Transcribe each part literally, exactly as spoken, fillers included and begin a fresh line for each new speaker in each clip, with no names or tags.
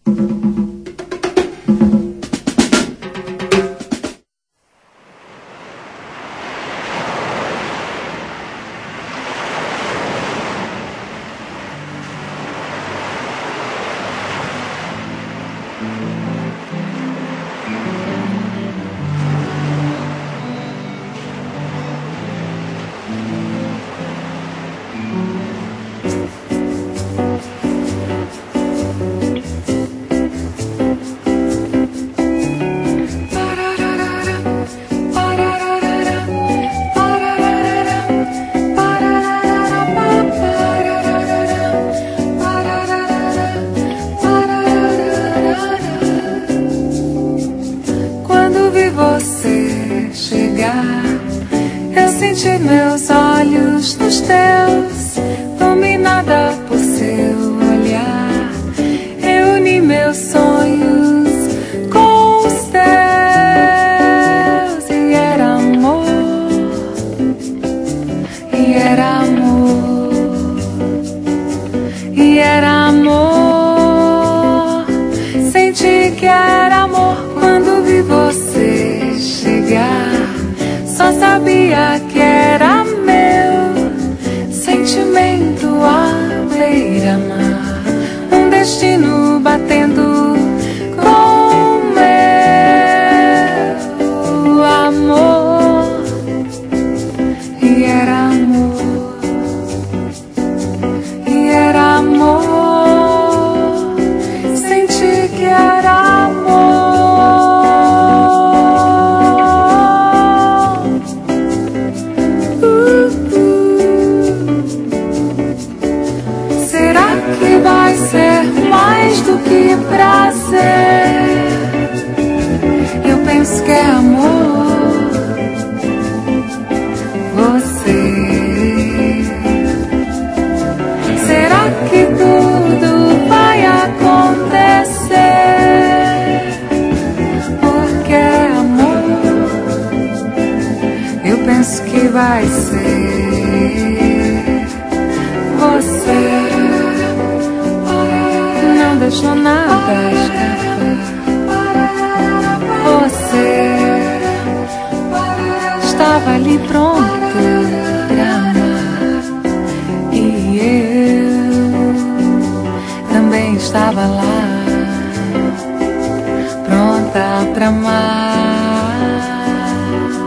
Meus olhos nos teus, dominada por seu olhar, reuni meus sonhos com os teus, e era amor, e era amor, e era amor. Senti que era amor quando vi você chegar. Só sabia que era meu sentimento à beira-mar, um destino batendo com meu amor. E era amor, e era amor. Senti que era amor. Vai ser mais do que prazer. Eu penso que é amor. Você. Será que tudo vai acontecer? Porque é amor. Eu penso que vai ser. Você não deixou nada escapar. Você estava ali pronto pra amar, e eu também estava lá, pronta pra amar.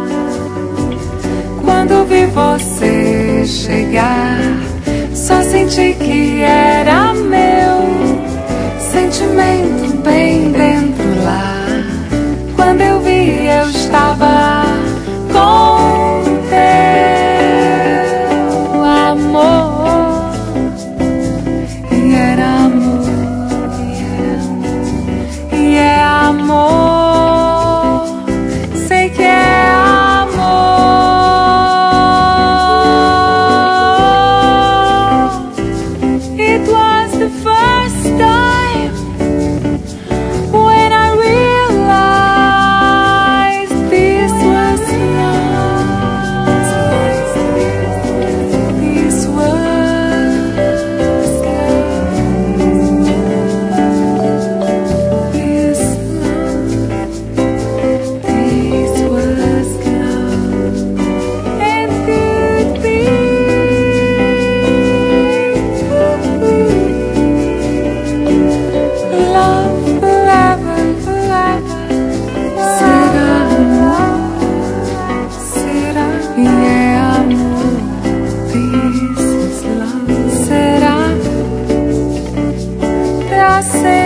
Quando vi você chegar, só senti que era meu sentimento bem dentro lá. Quando eu vi, eu estava com teu amor. E era amor, e é amor. Sei que é amor. It was the first time when I realized this was love. This was love. This love. This was love. And could be love forever, forever. Será amor, será e é amor. This is love. Será pra sempre.